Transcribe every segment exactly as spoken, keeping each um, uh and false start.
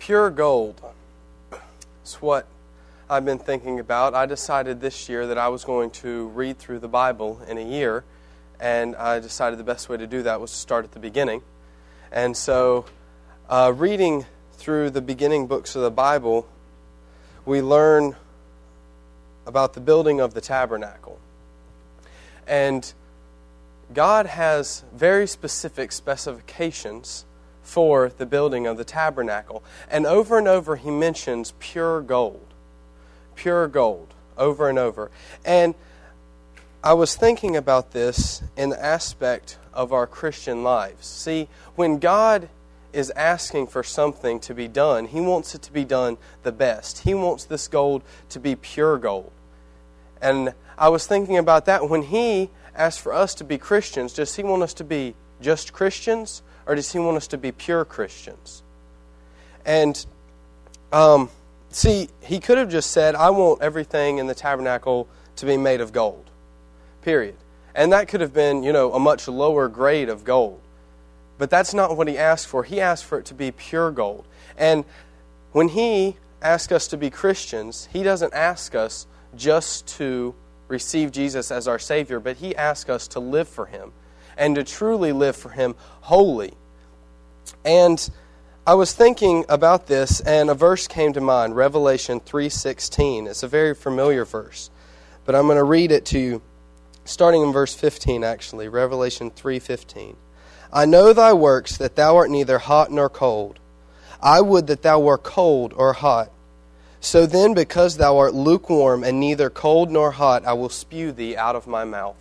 Pure gold. It's what I've been thinking about. I decided this year that I was going to read through the Bible in a year, and I decided the best way to do that was to start at the beginning. And so, uh, reading through the beginning books of the Bible, we learn about the building of the tabernacle. And God has very specific specifications for the building of the tabernacle. And over and over he mentions pure gold. Pure gold. Over and over. And I was thinking about this in the aspect of our Christian lives. See, when God is asking for something to be done, He wants it to be done the best. He wants this gold to be pure gold. And I was thinking about that. When He asks for us to be Christians, does He want us to be just Christians, or does He want us to be pure Christians? And, um, see, He could have just said, I want everything in the tabernacle to be made of gold. Period. And that could have been, you know, a much lower grade of gold. But that's not what He asked for. He asked for it to be pure gold. And when He asks us to be Christians, He doesn't ask us just to receive Jesus as our Savior, but He asks us to live for Him and to truly live for Him wholly. And I was thinking about this, and a verse came to mind, Revelation three sixteen. It's a very familiar verse, but I'm going to read it to you, starting in verse fifteen, actually, Revelation three fifteen. I know thy works, that thou art neither hot nor cold. I would that thou were cold or hot. So then, because thou art lukewarm and neither cold nor hot, I will spew thee out of my mouth.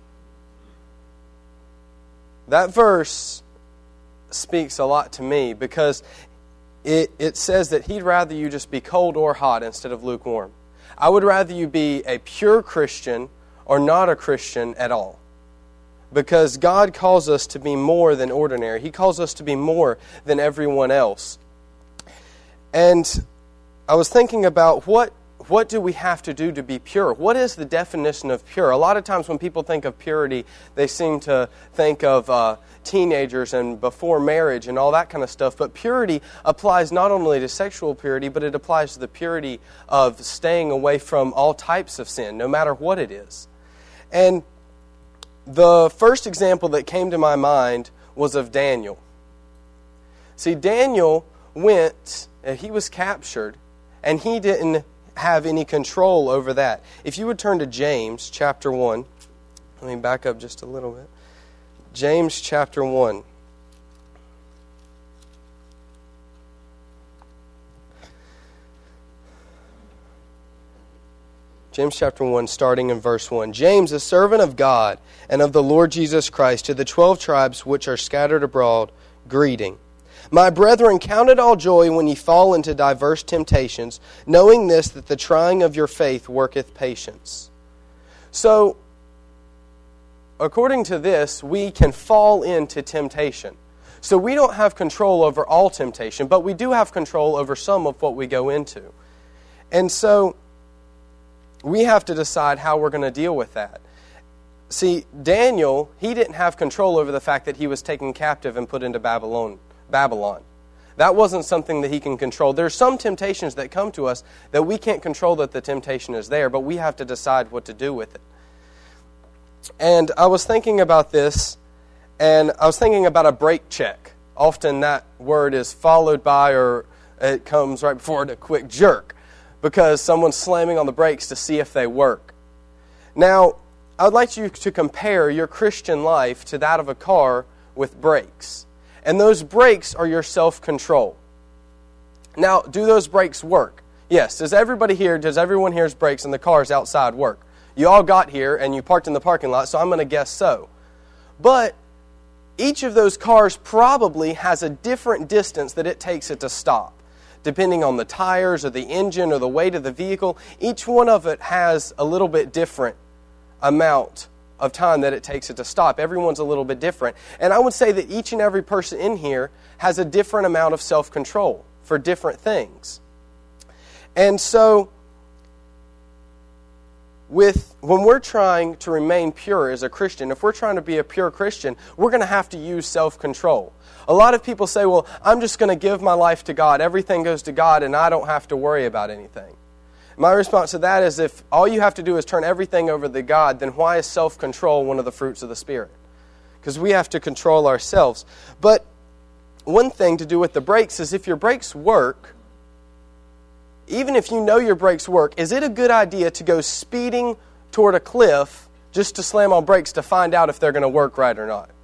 That verse speaks a lot to me, because it, it says that He'd rather you just be cold or hot instead of lukewarm. I would rather you be a pure Christian or not a Christian at all. Because God calls us to be more than ordinary. He calls us to be more than everyone else. And I was thinking about what what do we have to do to be pure? What is the definition of pure? A lot of times when people think of purity, they seem to think of uh, teenagers and before marriage and all that kind of stuff. But purity applies not only to sexual purity, but it applies to the purity of staying away from all types of sin, no matter what it is. And the first example that came to my mind was of Daniel. See, Daniel went, he was captured, and he didn't have any control over that. If you would turn to James chapter one, let me back up just a little bit. James chapter one. James chapter one, starting in verse one. James, a servant of God and of the Lord Jesus Christ, to the twelve tribes which are scattered abroad, greeting. My brethren, count it all joy when ye fall into diverse temptations, knowing this, that the trying of your faith worketh patience. So, according to this, we can fall into temptation. So we don't have control over all temptation, but we do have control over some of what we go into. And so, we have to decide how we're going to deal with that. See, Daniel, he didn't have control over the fact that he was taken captive and put into Babylon. Babylon. That wasn't something that he can control. There's some temptations that come to us that we can't control that the temptation is there, but we have to decide what to do with it. And I was thinking about this, and I was thinking about a brake check. Often that word is followed by, or it comes right before it, a quick jerk, because someone's slamming on the brakes to see if they work. Now, I would like you to compare your Christian life to that of a car with brakes. And those brakes are your self-control. Now, do those brakes work? Yes. Does everybody here, does everyone here's brakes and the cars outside work? You all got here and you parked in the parking lot, so I'm going to guess so. But each of those cars probably has a different distance that it takes it to stop. Depending on the tires or the engine or the weight of the vehicle, each one of it has a little bit different amount of time that it takes it to stop. Everyone's a little bit different. And I would say that each and every person in here has a different amount of self-control for different things. And so, with when we're trying to remain pure as a Christian, if we're trying to be a pure Christian, we're going to have to use self-control. A lot of people say, well, I'm just going to give my life to God. Everything goes to God and I don't have to worry about anything. My response to that is, if all you have to do is turn everything over to God, then why is self-control one of the fruits of the Spirit? Because we have to control ourselves. But one thing to do with the brakes is, if your brakes work, even if you know your brakes work, is it a good idea to go speeding toward a cliff just to slam on brakes to find out if they're going to work right or not?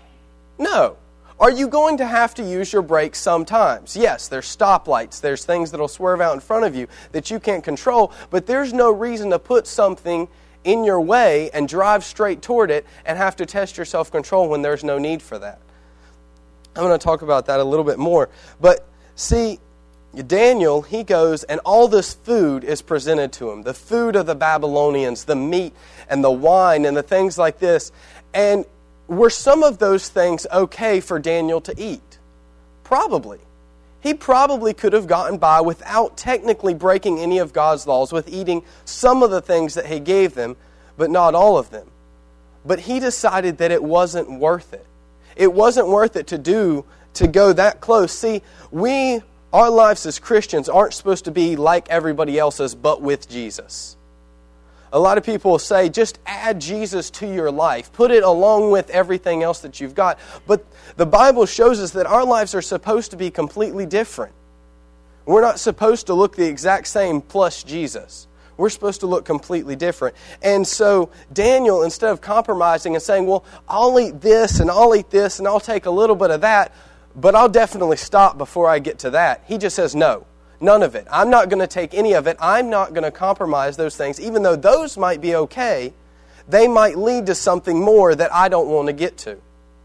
No. Are you going to have to use your brakes sometimes? Yes, there's stoplights, there's things that will swerve out in front of you that you can't control, but there's no reason to put something in your way and drive straight toward it and have to test your self-control when there's no need for that. I'm going to talk about that a little bit more. But see, Daniel, he goes and all this food is presented to him. The food of the Babylonians, the meat and the wine and the things like this. And were some of those things okay for Daniel to eat? Probably. He probably could have gotten by without technically breaking any of God's laws, with eating some of the things that He gave them, but not all of them. But he decided that it wasn't worth it. It wasn't worth it to do, to go that close. See, we, our lives as Christians aren't supposed to be like everybody else's, but with Jesus. A lot of people will say, just add Jesus to your life. Put it along with everything else that you've got. But the Bible shows us that our lives are supposed to be completely different. We're not supposed to look the exact same plus Jesus. We're supposed to look completely different. And so Daniel, instead of compromising and saying, well, I'll eat this and I'll eat this and I'll take a little bit of that, but I'll definitely stop before I get to that. He just says, no. None of it. I'm not going to take any of it. I'm not going to compromise those things. Even though those might be okay, they might lead to something more that I don't want to get to.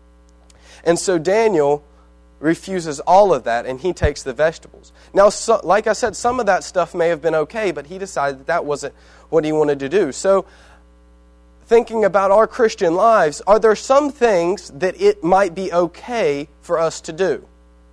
And so Daniel refuses all of that, and he takes the vegetables. Now, so, like I said, some of that stuff may have been okay, but he decided that that wasn't what he wanted to do. So, thinking about our Christian lives, are there some things that it might be okay for us to do?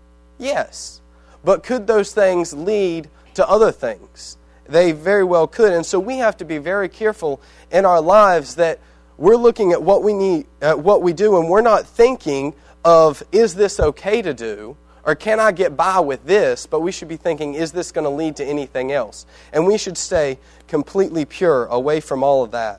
Yes. But could those things lead to other things? They very well could. And so we have to be very careful in our lives that we're looking at what we need, at what we do, and we're not thinking of, is this okay to do? Or can I get by with this? But we should be thinking, is this going to lead to anything else? And we should stay completely pure away from all of that.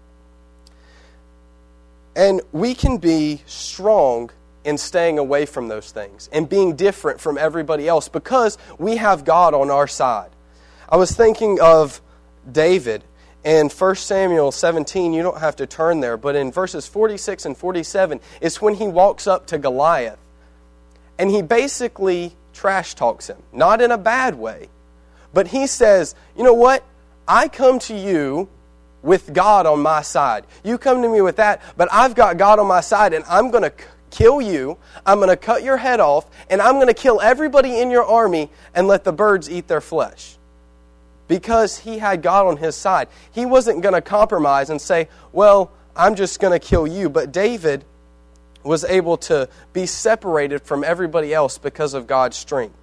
And we can be strong in staying away from those things and being different from everybody else because we have God on our side. I was thinking of David in First Samuel seventeen. You don't have to turn there, but in verses forty-six and forty-seven, it's when he walks up to Goliath and he basically trash talks him. Not in a bad way, but he says, you know what? I come to you with God on my side. You come to me with that, but I've got God on my side, and I'm going to kill you, I'm going to cut your head off, and I'm going to kill everybody in your army and let the birds eat their flesh. Because he had God on his side. He wasn't going to compromise and say, well, I'm just going to kill you. But David was able to be separated from everybody else because of God's strength.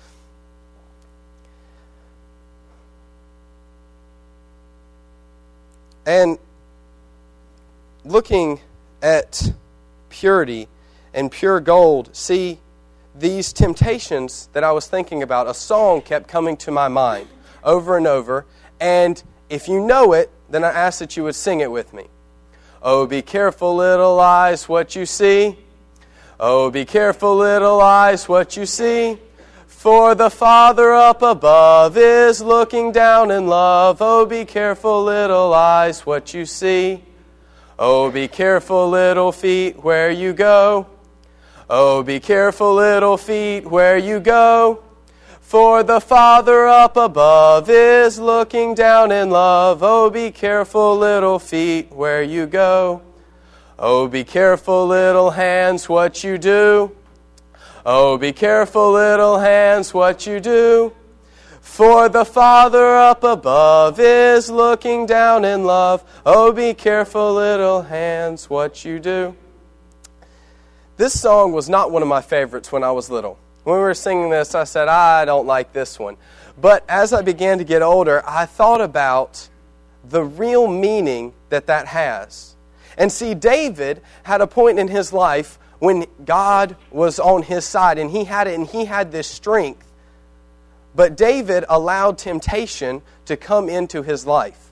And looking at purity and pure gold, see, these temptations that I was thinking about, a song kept coming to my mind over and over. And if you know it, then I ask that you would sing it with me. Oh, be careful, little eyes, what you see. Oh, be careful, little eyes, what you see. For the Father up above is looking down in love. Oh, be careful, little eyes, what you see. Oh, be careful, little feet, where you go. Oh, be careful, little feet, where you go. For the Father up above is looking down in love. Oh, be careful, little feet, where you go. Oh, be careful, little hands, what you do. Oh, be careful, little hands, what you do. For the Father up above is looking down in love. Oh, be careful, little hands, what you do. This song was not one of my favorites when I was little. When we were singing this, I said, I don't like this one. But as I began to get older, I thought about the real meaning that that has. And see, David had a point in his life when God was on his side and he had it and he had this strength. But David allowed temptation to come into his life.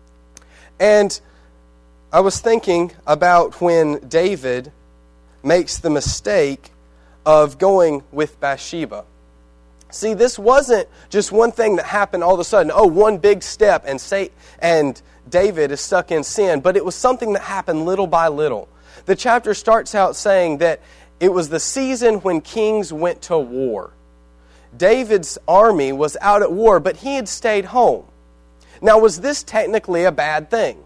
And I was thinking about when David makes the mistake of going with Bathsheba. See, this wasn't just one thing that happened all of a sudden. Oh, one big step and say, and David is stuck in sin. But it was something that happened little by little. The chapter starts out saying that it was the season when kings went to war. David's army was out at war, but he had stayed home. Now, was this technically a bad thing?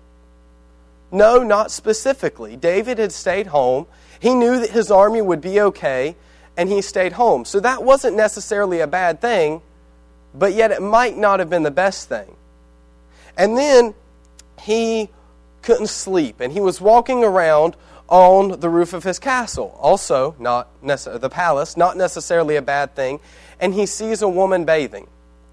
No, not specifically. David had stayed home. He knew that his army would be okay, and he stayed home. So that wasn't necessarily a bad thing, but yet it might not have been the best thing. And then he couldn't sleep, and he was walking around on the roof of his castle. Also, not necessarily the palace, not necessarily a bad thing. And he sees a woman bathing.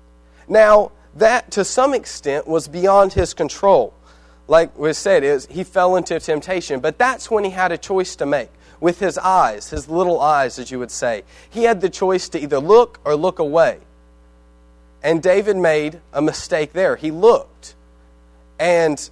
Now, that to some extent was beyond his control. Like we said, is he fell into temptation. But that's when he had a choice to make. With his eyes, his little eyes, as you would say. He had the choice to either look or look away. And David made a mistake there. He looked. And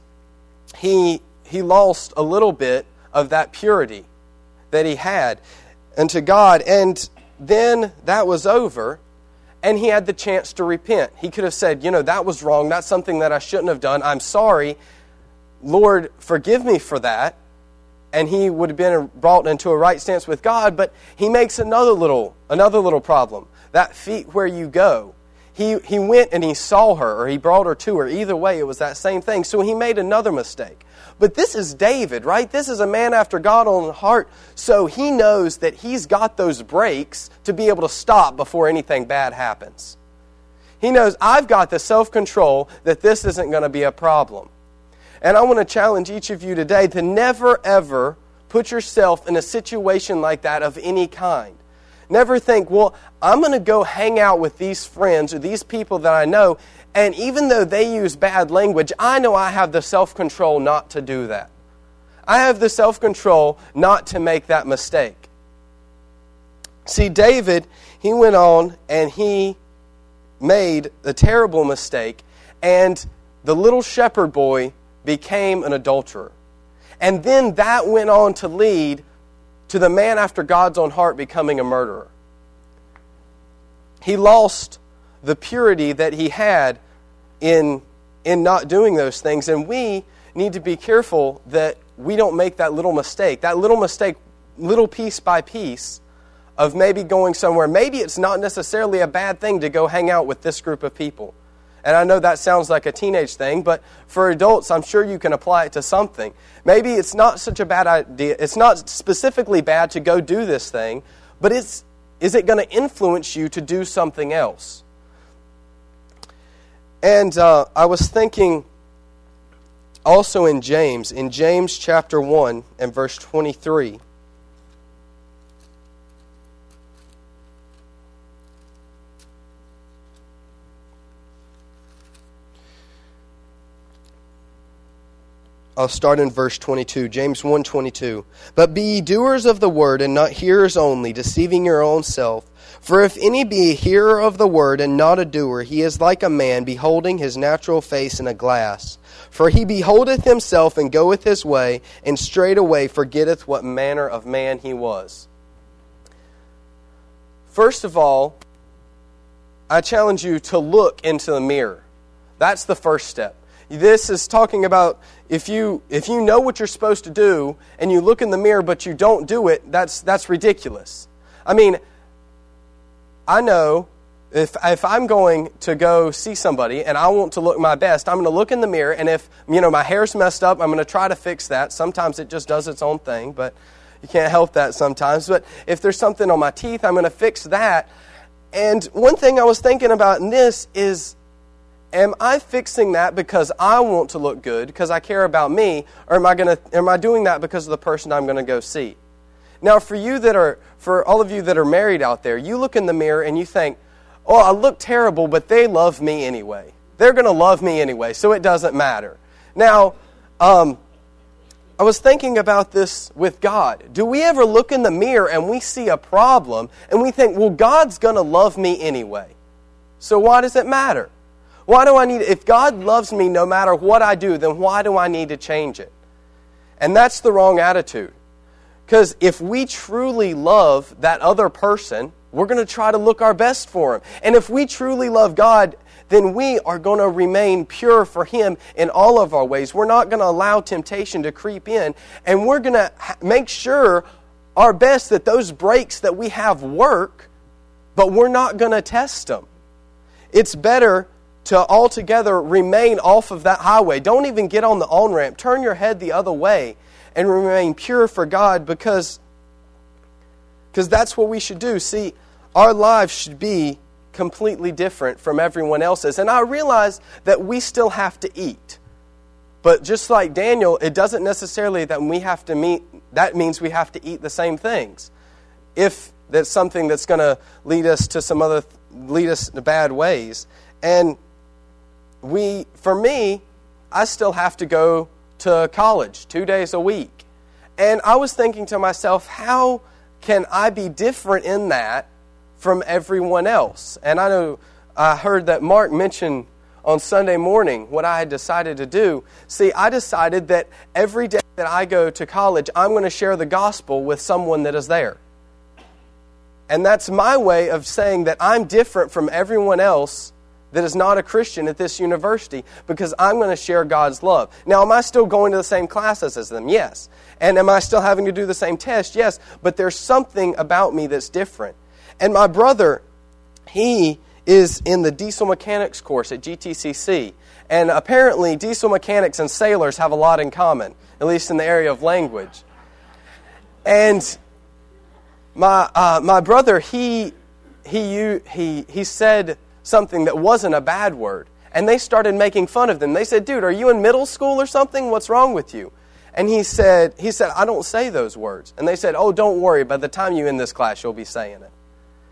he he lost a little bit of that purity that he had unto God. And then that was over, and he had the chance to repent. He could have said, you know, that was wrong. That's something that I shouldn't have done. I'm sorry. Lord, forgive me for that. And he would have been brought into a right stance with God, but he makes another little another little problem. That feet where you go. He, he went and he saw her, or he brought her to her. Either way, it was that same thing. So he made another mistake. But this is David, right? This is a man after God's own heart. So he knows that he's got those brakes to be able to stop before anything bad happens. He knows, I've got the self-control that this isn't going to be a problem. And I want to challenge each of you today to never, ever put yourself in a situation like that of any kind. Never think, well, I'm going to go hang out with these friends or these people that I know, and even though they use bad language, I know I have the self-control not to do that. I have the self-control not to make that mistake. See, David, he went on and he made a terrible mistake, and the little shepherd boy became an adulterer. And then that went on to lead to the man after God's own heart becoming a murderer. He lost the purity that he had in, in not doing those things. And we need to be careful that we don't make that little mistake. That little mistake, little piece by piece, of maybe going somewhere. Maybe it's not necessarily a bad thing to go hang out with this group of people. And I know that sounds like a teenage thing, but for adults, I'm sure you can apply it to something. Maybe it's not such a bad idea. It's not specifically bad to go do this thing, but it's is it going to influence you to do something else? And uh, I was thinking also in James, in James chapter one and verse twenty-three. I'll start in verse twenty-two, James one twenty-two. But be ye doers of the word, and not hearers only, deceiving your own self. For if any be a hearer of the word, and not a doer, he is like a man beholding his natural face in a glass. For he beholdeth himself, and goeth his way, and straightway forgetteth what manner of man he was. First of all, I challenge you to look into the mirror. That's the first step. This is talking about if you if you know what you're supposed to do and you look in the mirror but you don't do it, that's that's ridiculous. I mean, I know if if I'm going to go see somebody and I want to look my best, I'm going to look in the mirror, and if, you know, my hair's messed up, I'm going to try to fix that. Sometimes it just does its own thing, but you can't help that sometimes. But if there's something on my teeth, I'm going to fix that. And one thing I was thinking about in this is, am I fixing that because I want to look good, because I care about me, or am I going to am I doing that because of the person I'm going to go see? Now, for you that are for all of you that are married out there, you look in the mirror and you think, "Oh, I look terrible, but they love me anyway. They're going to love me anyway, so it doesn't matter." Now, um, I was thinking about this with God. Do we ever look in the mirror and we see a problem and we think, well, God's going to love me anyway, so why does it matter? Why do I need, if God loves me no matter what I do, then why do I need to change it? And that's the wrong attitude. Because if we truly love that other person, we're going to try to look our best for him. And if we truly love God, then we are going to remain pure for Him in all of our ways. We're not going to allow temptation to creep in. And we're going to make sure our best that those brakes that we have work, but we're not going to test them. It's better to altogether remain off of that highway. Don't even get on the on-ramp. Turn your head the other way and remain pure for God, because, because that's what we should do. See, our lives should be completely different from everyone else's. And I realize that we still have to eat. But just like Daniel, it doesn't necessarily that we have to meet, that means we have to eat the same things. If that's something that's going to lead us to some other, lead us to bad ways. And we, for me, I still have to go to college two days a week. And I was thinking to myself, how can I be different in that from everyone else? And I know I heard that Mark mentioned on Sunday morning what I had decided to do. See, I decided that every day that I go to college, I'm going to share the gospel with someone that is there. And that's my way of saying that I'm different from everyone else that is not a Christian at this university, because I'm going to share God's love. Now, am I still going to the same classes as them? Yes. And am I still having to do the same test? Yes. But there's something about me that's different. And my brother, he is in the diesel mechanics course at G T C C. And apparently diesel mechanics and sailors have a lot in common, at least in the area of language. And my uh, my brother, he he he he said something that wasn't a bad word. And they started making fun of them. They said, "Dude, are you in middle school or something? What's wrong with you?" And he said, he said, "I don't say those words." And they said, "Oh, don't worry. By the time you're in this class, you'll be saying it."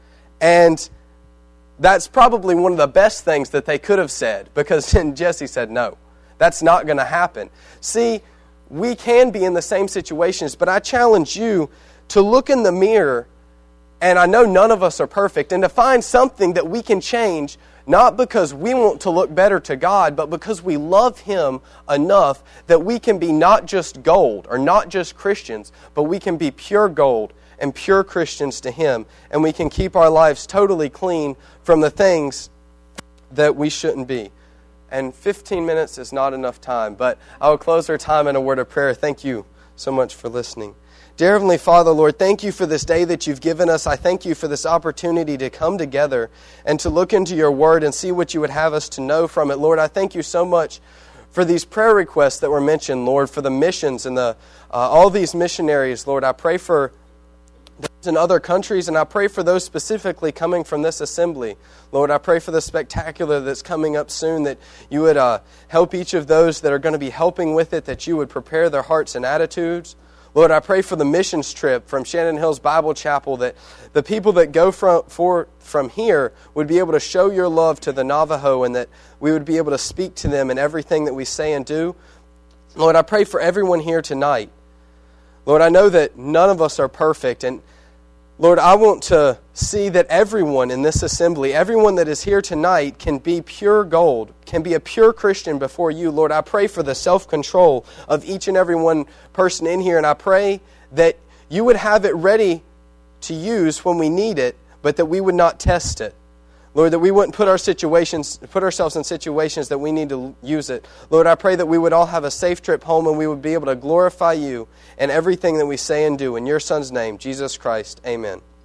And that's probably one of the best things that they could have said, because then Jesse said, no, that's not going to happen. See, we can be in the same situations, but I challenge you to look in the mirror, and I know none of us are perfect, and to find something that we can change, not because we want to look better to God, but because we love Him enough that we can be not just gold, or not just Christians, but we can be pure gold and pure Christians to Him, and we can keep our lives totally clean from the things that we shouldn't be. And fifteen minutes is not enough time, but I will close our time in a word of prayer. Thank you so much for listening. Dear Heavenly Father, Lord, thank you for this day that you've given us. I thank you for this opportunity to come together and to look into your word and see what you would have us to know from it. Lord, I thank you so much for these prayer requests that were mentioned, Lord, for the missions and the uh, all these missionaries. Lord, I pray for those in other countries, and I pray for those specifically coming from this assembly. Lord, I pray for the spectacular that's coming up soon, that you would uh, help each of those that are going to be helping with it, that you would prepare their hearts and attitudes. Lord, I pray for the missions trip from Shannon Hills Bible Chapel, that the people that go from, for, from here would be able to show your love to the Navajo, and that we would be able to speak to them in everything that we say and do. Lord, I pray for everyone here tonight. Lord, I know that none of us are perfect, and Lord, I want to see that everyone in this assembly, everyone that is here tonight, can be pure gold, can be a pure Christian before you. Lord, I pray for the self-control of each and every one person in here, and I pray that you would have it ready to use when we need it, but that we would not test it. Lord, that we wouldn't put our situations, put ourselves in situations that we need to use it. Lord, I pray that we would all have a safe trip home, and we would be able to glorify you in everything that we say and do. In your Son's name, Jesus Christ, amen.